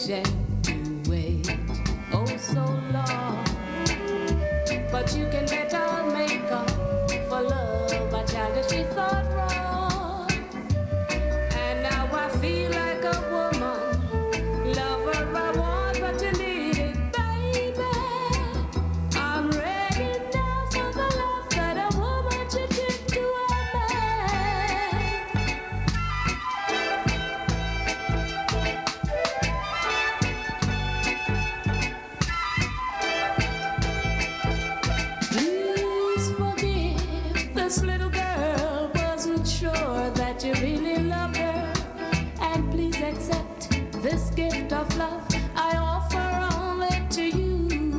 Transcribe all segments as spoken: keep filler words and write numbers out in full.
patient to wait, oh so long. But you can bet I'll make up for love I childishly thought wrong. And now I feel like a woman, lover I want, but you need it, baby. I'm ready now for the love that a woman should give to a this little girl wasn't sure that you really loved her, and please accept this gift of love I offer only to you.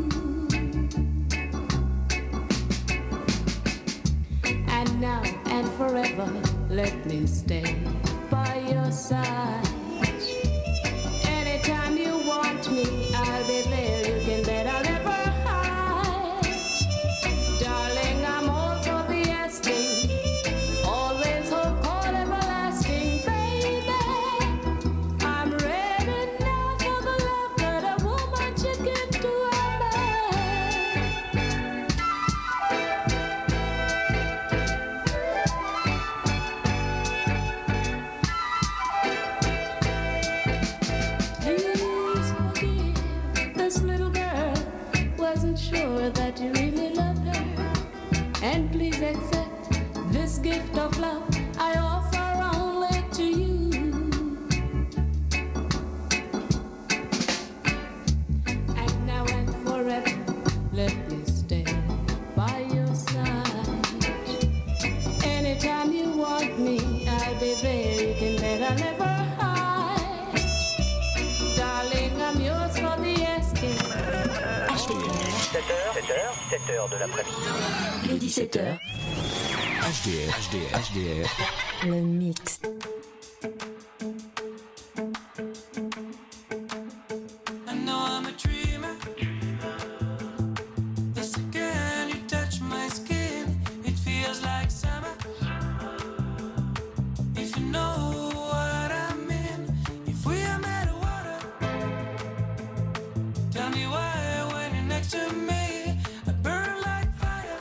And now and forever let me stay by your side. Anytime you want me, I'll be there. You can bet I'll never hide. Darling, I'm all for the asking, always hope all everlasting, baby. I'm ready now for the love that a woman should give to a Please forgive this little girl, wasn't sure that you really loved her, and please accept this gift of love I offer only to you. And now and forever let me stay by your side. Anytime you want me, I'll be there. You can bet I'll never hide. Darling, I'm yours for the asking. sept heures, sept heures, sept heures de l'après-midi. Les dix-sept heures. H D R, H D R, H D R. Le mix. I know I'm a dreamer. The second you touch my skin, it feels like summer. If you know what I mean, if we are made of water, tell me why when you're next to me, I burn like fire.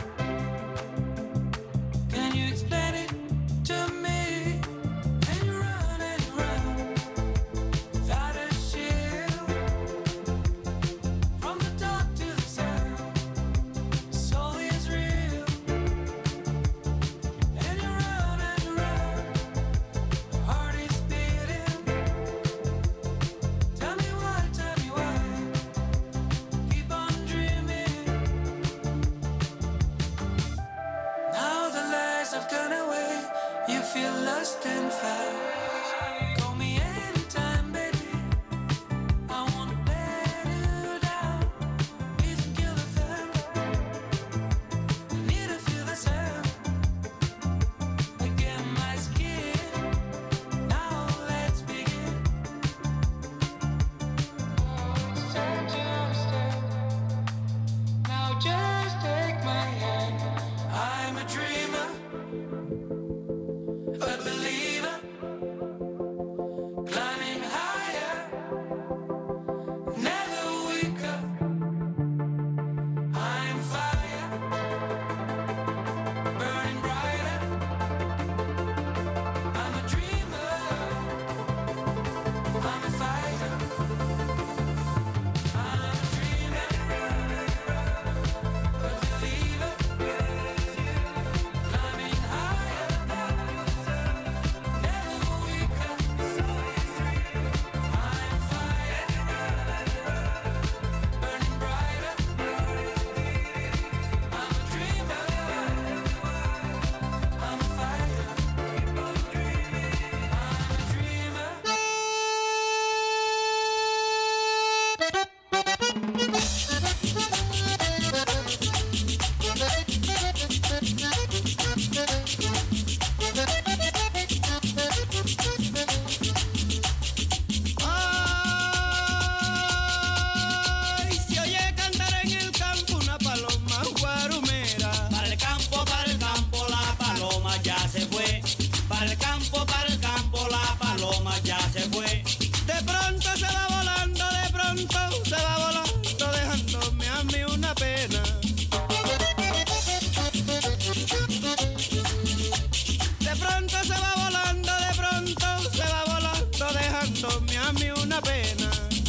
Can you explain it to me? And you run and you run without a shield. From the dark to the sun, it's always real. And you run and you run, my heart is beating. Tell me why, tell me why, keep on dreaming. Now the lies have gone away, you feel lost and found. Call me anytime, baby, I won't let you down. Please kill the fun, I need to feel the sound. Again my skin, now let's begin. It's time to understand, now just take my hand. I'm a dreamer, a believer. a mí una pena.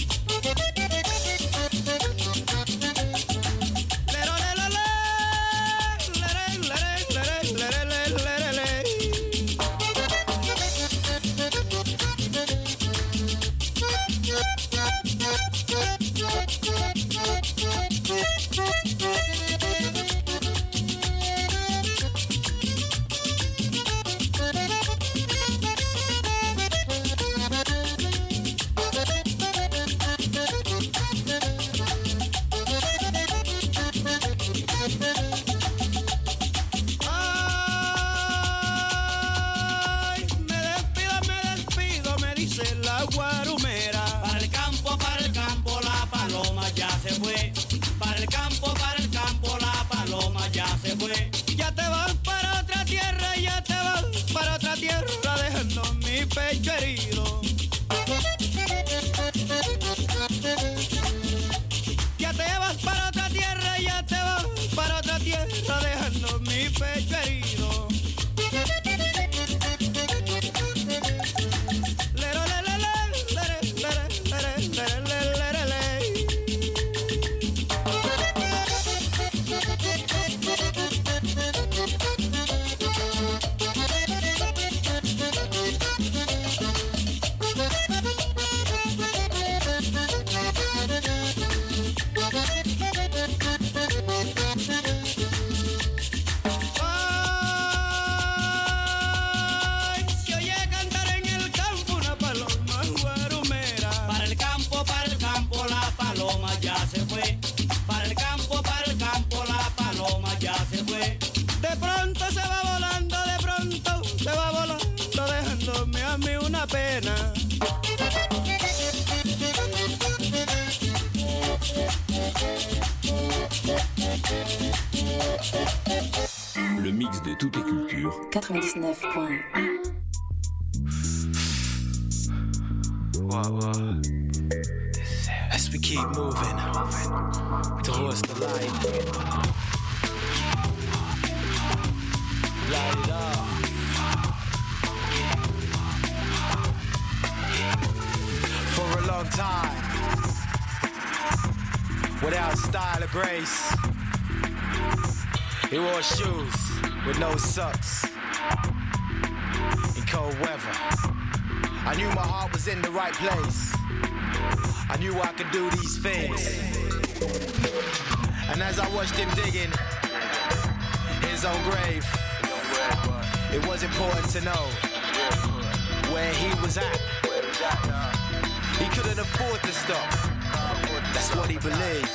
Le mix de toutes les cultures. quatre-vingt-dix-neuf point un. Wow, wow. As we keep moving towards the light, light it up. For a long time, without style or grace, he wore shoes with no socks in cold weather. I knew my heart was in the right place. I knew I could do these things. And as I watched him digging his own grave, it was important to know where he was at. He couldn't afford to stop. That's what he believed.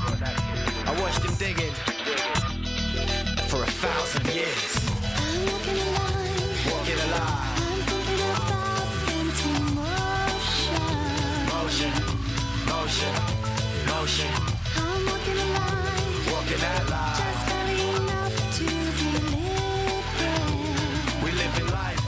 I watched him digging for a thousand years. I'm walking a line. Walking a line. I'm thinking about into motion. Motion, motion, motion. I'm walking a line. Walking that line. Just barely enough to be living. We live in life.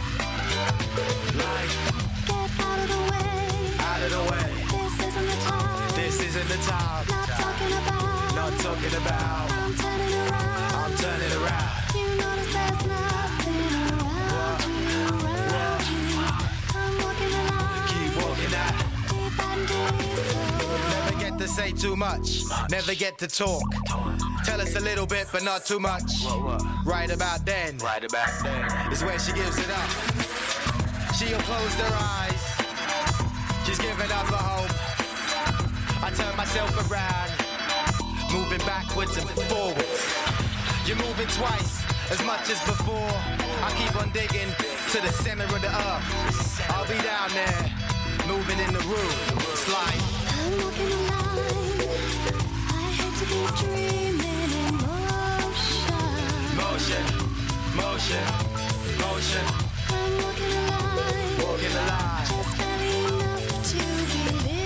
Life. Get out of the way. Out of the way. This isn't the time. This isn't the time. Not talking about. Not talking about. I'm turning around. I'm turning around. You notice there's nothing around you, around you. I'm walking a line. Keep walking that. Deep and deep. Never get to say too much. Never get to talk. Tell us a little bit, but not too much. Right about then. Right about then. Is when she gives it up. She'll close her eyes. She's giving up her hope. I turn myself around, moving backwards and forwards. You're moving twice as much as before. I keep on digging to the center of the earth. I'll be down there, moving in the room. It's like I'm walking a line. I hate to be dreaming in motion. motion, motion, motion. I'm walking a line. Walking the line. Just barely enough to be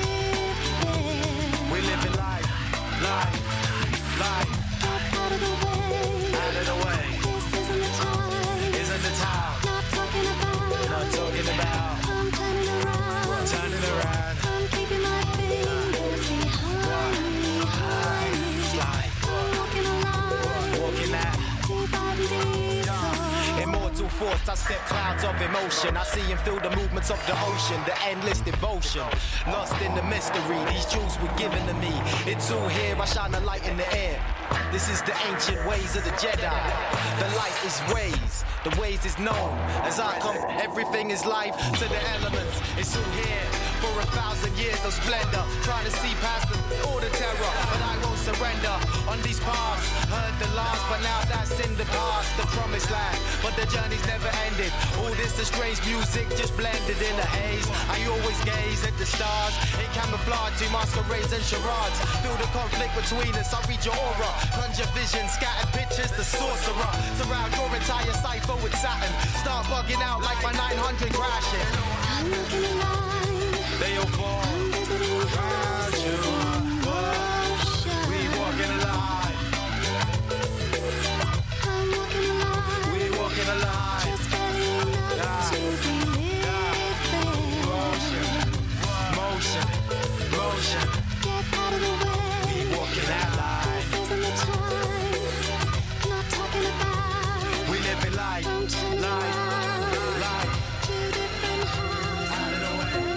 living. We live in life, life, life. Get out of the way. Out of the way. This isn't the time. Isn't the time. Not talking about. Not talking about. I'm turning around. Turning around. I'm keeping my fingers behind me, behind me. Slide. I'm walking a line. Walking that. Deep and deep. Immortal force, I step cloud. clouds of emotion. I see and feel the movements of the ocean, the endless devotion. Lost in the mystery, these jewels were given to me. It's all here, I shine a light in the air. This is the ancient ways of the Jedi. The light is ways, the ways is known. As I come, everything is life to the elements. It's all here for a thousand years of splendor. Trying to see past the, all the terror, but I won't surrender. On these paths, heard the last, but now that's in the past. The promised land, but the journey's never ended. All this the strange music just blended in the haze. I always gaze at the stars in camouflage, to masquerades and charades. Feel the conflict between us, I read your aura. Conjure vision, scattered pictures, the sorcerer. Surround your entire cipher with Saturn. Start bugging out like my nine hundred crashing. I'm looking alive. They all fall I'm visiting around you. motion. We walking alive. I'm walking alive. We walking alive. Just barely enough Yeah. to be living. Motion, motion, motion. Get out of the way. We walking alive. This isn't the time. Not talking about. We living life, I'm turning life, around. life. Two different houses. Out of the way.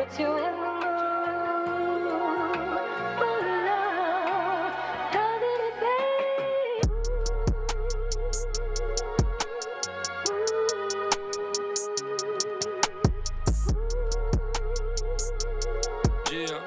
Put you in the mood for love. How did it Yeah.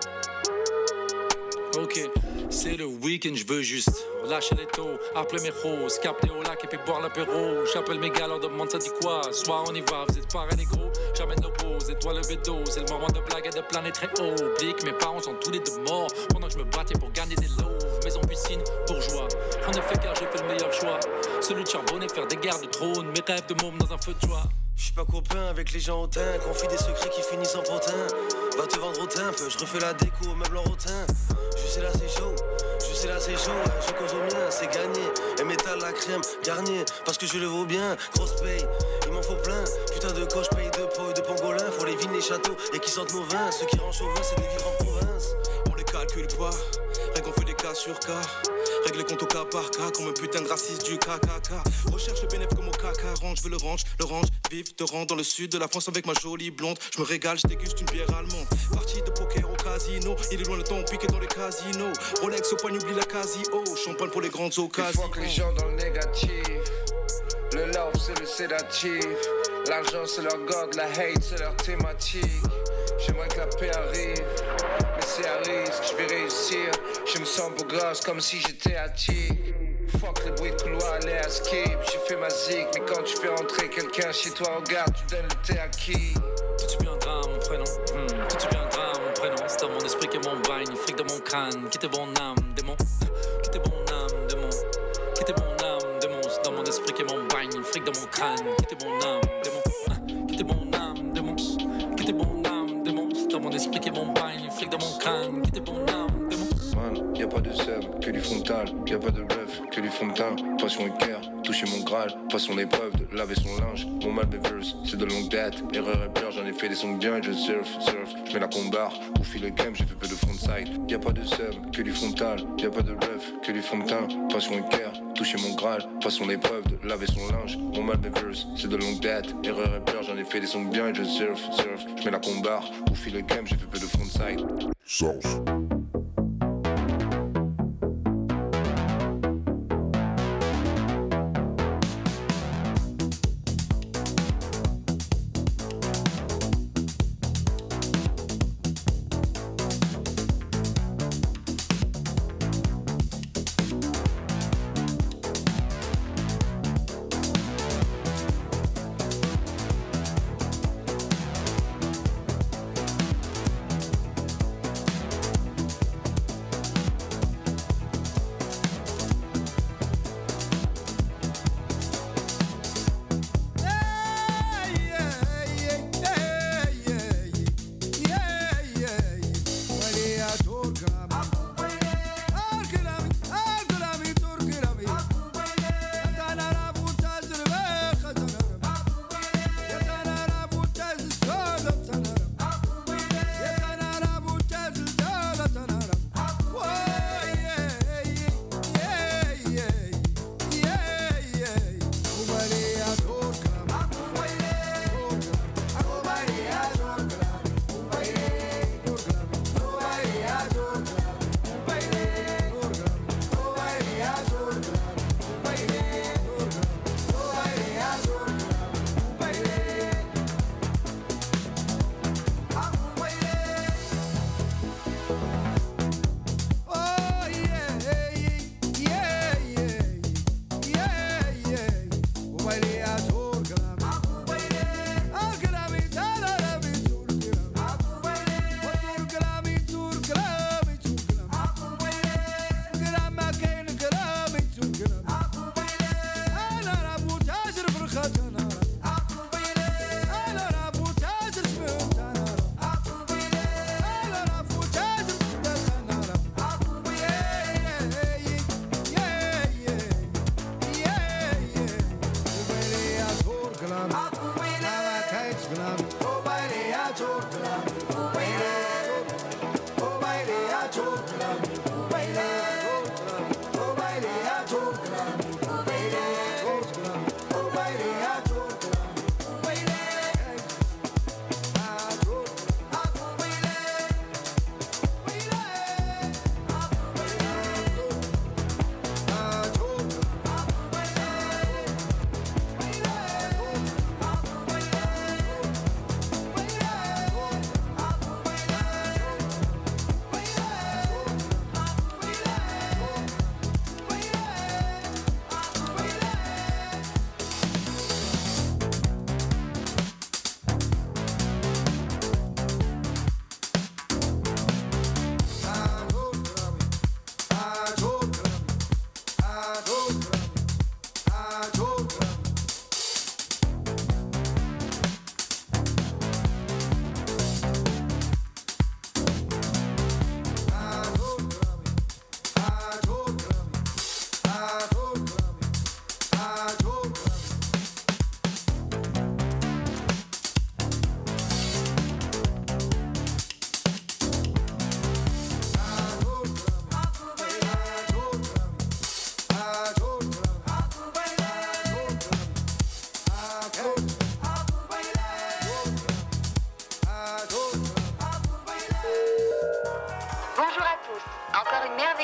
Ok, c'est le week-end, je veux juste lâcher les taux, appeler mes roses, capter au lac et puis boire l'apéro. J'appelle mes gars, leur demande ça dit quoi. Soir on y va, vous êtes pareils négro. J'amène nos roses, étoiles le bédo. C'est le moment de blague et de planer très haut. Oublie que mes parents sont tous les deux morts pendant que je me battais pour gagner des lots. Maison piscine, bourgeois. En effet car j'ai fait le meilleur choix, celui de charbonner, faire des guerres de trône. Mes rêves de môme dans un feu de joie. J'suis pas copain avec les gens hautains, confie des secrets qui finissent en potin. Va te vendre au timbre, je refais la déco au meuble en rotin. Je sais là c'est chaud, je sais là c'est chaud, ouais, je cause au mien, c'est gagné. Et métal la crème, Garnier, parce que je le vaux bien. Grosse paye, il m'en faut plein. Putain de coche, paye de poils, de pangolin. Faut les vignes, les châteaux et qui sentent nos vins. Ce qui rend chauvin, c'est de vivre en province. On les calcule pas, rien qu'on fait des cas sur cas. Règle les comptes au cas par cas, comme un putain de raciste du K K K. Recherche le bénéfice comme au caca, range, je veux le range, le range, vif, te rends dans le sud de la France avec ma jolie blonde. Je me régale, je déguste une bière allemande. Partie de poker au casino, il est loin le temps piqué dans les casinos. Rolex au poignet, oublie la Casio, champagne pour les grandes occasions. Il faut que les gens dans le négatif, le love c'est le sédatif, l'argent c'est leur god, la hate c'est leur thématique. J'aimerais que la paix arrive, mais c'est à risque, je vais réussir. Je me sens beau gosse comme si j'étais attique. Fuck les bruits de couloir, les à skip. J'ai fait ma zig, mais quand tu fais entrer quelqu'un chez toi, regarde, tu donnes le thé à qui? Tout deviendra mon prénom, hmm. Tout deviendra mon prénom. C'est dans mon esprit que mon bagne, fric de mon crâne. Quittez mon âme, démon. Quittez mon âme, démon. Quittez mon âme, démon. C'est dans mon esprit que mon bagne, fric de mon crâne. Quittez mon âme, démon. Quittez mon âme, démon. Quittez mon âme, démon. C'est dans mon esprit que mon bagne, fric de mon crâne. Quittez mon âme, démon. Man, y'a pas de sub, que du frontal. Y'a pas de bluff, que du fond de teint. Passion et cœur, toucher mon graal. Pas son épreuve de laver son linge. Mon mal verse, c'est de longue date. Erreur et peur, j'en ai fait des sons bien. Je surf, surf, j'mets la combar. Au fil le game, j'ai fait peu de frontside. Y'a pas de sub, que du frontal. Y'a pas de bluff, que du fond de teint. Passion et cœur, toucher mon graal. Pas son épreuve de laver son linge. Mon mal verse, c'est de longue date. Erreur et peur, j'en ai fait des sons bien. Je surf, surf, j'mets la combar. Au fil le game, j'ai fait peu de frontside. Sauce.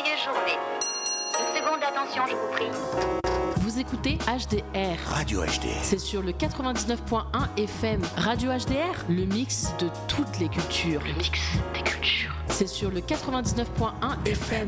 merveilleuse journée. Une seconde d'attention, je vous prie. Vous écoutez H D R. Radio H D R. C'est sur le quatre-vingt-dix-neuf point un F M. Radio H D R, le mix de toutes les cultures. Le mix des cultures. C'est sur le quatre-vingt-dix-neuf point un F M.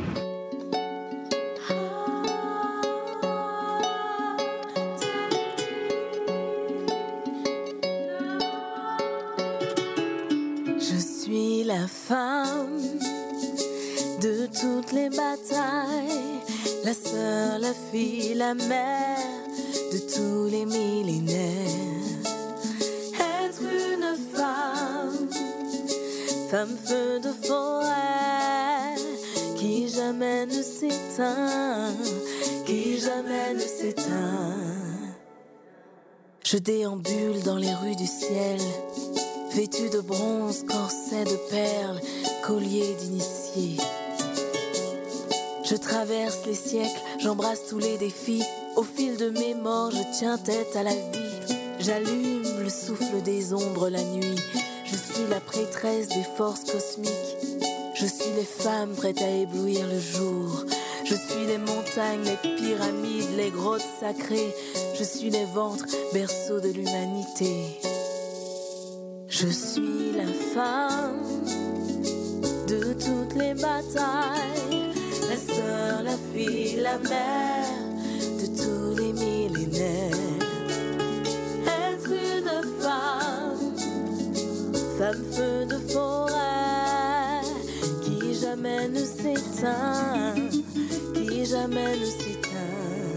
Je suis la femme de toutes les batailles, la sœur, la fille, la mère de tous les millénaires. Être une femme, femme feu de forêt, qui jamais ne s'éteint, qui jamais ne s'éteint. Je déambule dans les rues du ciel, vêtue de bronze, corset de perles, collier d'initié. Je traverse les siècles, j'embrasse tous les défis. Au fil de mes morts, je tiens tête à la vie. J'allume le souffle des ombres la nuit. Je suis la prêtresse des forces cosmiques. Je suis les femmes prêtes à éblouir le jour. Je suis les montagnes, les pyramides, les grottes sacrées. Je suis les ventres, berceaux de l'humanité. Je suis la femme de toutes les batailles, la sœur, la fille, la mère de tous les millénaires. Être une femme, femme feu de forêt, qui jamais ne s'éteint, qui jamais ne s'éteint.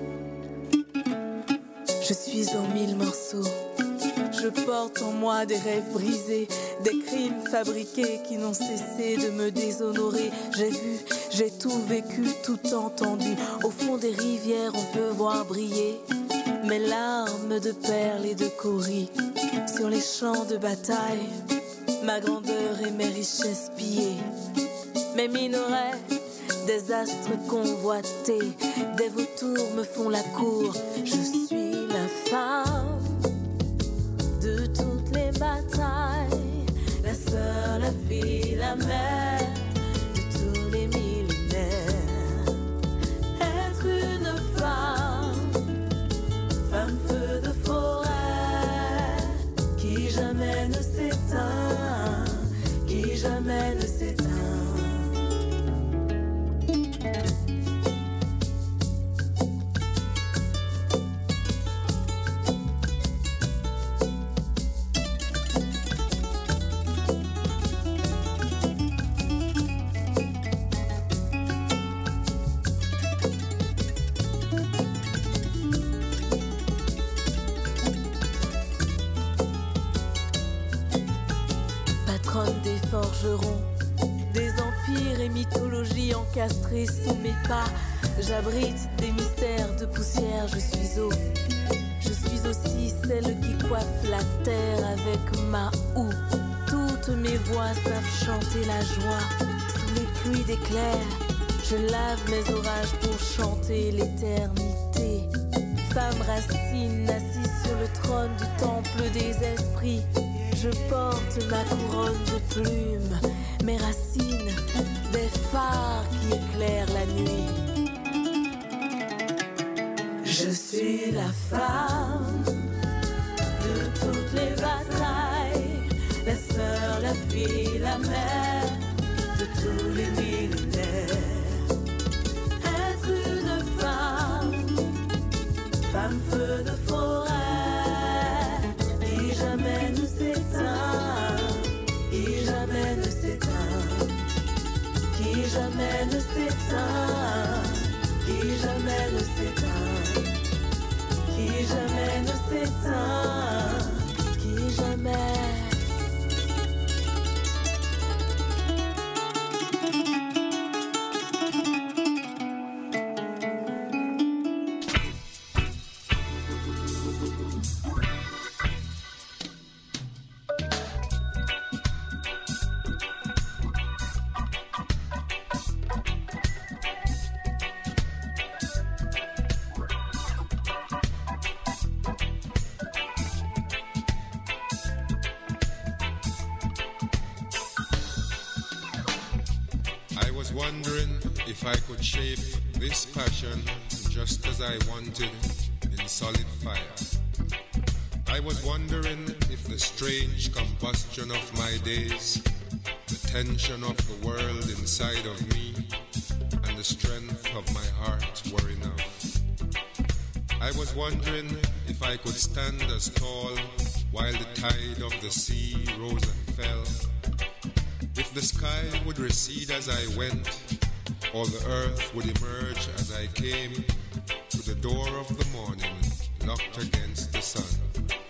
Je suis en mille morceaux. Je porte en moi des rêves brisés, des crimes fabriqués qui n'ont cessé de me déshonorer. J'ai vu, j'ai tout vécu, tout entendu. Au fond des rivières, on peut voir briller mes larmes de perles et de cauris. Sur les champs de bataille, ma grandeur et mes richesses pillées. Mes minerais, des astres convoités, des vautours me font la cour. Je suis la femme de toutes les batailles, la sœur, la fille, la mère de tous les millénaires. Être une femme, femme feu de forêt, qui jamais ne s'éteint, qui jamais ne s'éteint. Forgerons des empires et mythologies encastrées sous mes pas. J'abrite des mystères de poussière, je suis eau. Je suis aussi celle qui coiffe la terre avec ma houe. Toutes mes voix savent chanter la joie. Sous les pluies d'éclairs, je lave mes orages pour chanter l'éternité. Femme racine assise sur le trône du temple des esprits. Je porte ma couronne de plumes, mes racines, des phares qui éclairent la nuit. Je suis la femme de toutes les batailles, la sœur, la fille, la mère de tous les millénaires. Être une femme, femme feu de forêt, qui jamais ne s'éteint, qui jamais ne s'éteint, qui jamais ne s'éteint, qui jamais ne s'éteint, qui jamais ne s'éteint, qui jamais. was wondering if I could shape this passion just as I wanted in solid fire. I was wondering if the strange combustion of my days, the tension of the world inside of me, and the strength of my heart were enough. I was wondering if I could stand as tall while the tide of the sea rose and fell. If the sky would recede as I went, or the earth would emerge as I came to the door of the morning, locked against the sun.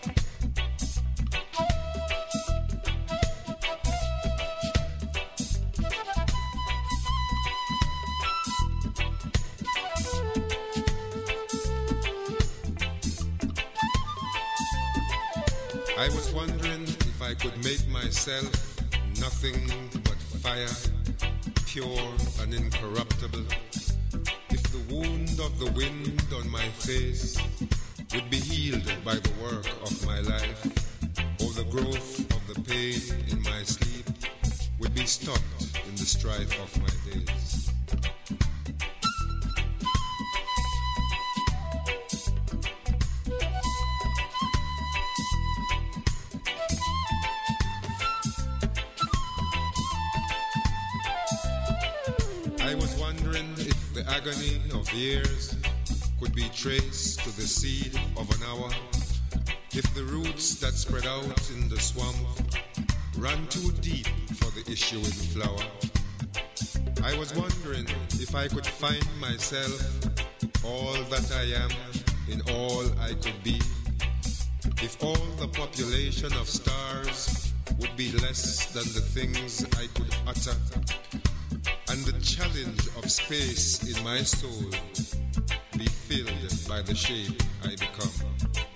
I was wondering if I could make myself nothing but fire, pure and incorruptible. If the wound of the wind on my face would be healed by the work of my life, or the growth of the pain in my sleep would be stopped in the strife of my days. I was wondering if the agony of years could be traced to the seed of an hour, if the roots that spread out in the swamp ran too deep for the issuing flower. I was wondering if I could find myself all that I am in all I could be, if all the population of stars would be less than the things I could utter, and the challenge of space in my soul be filled by the shape I become.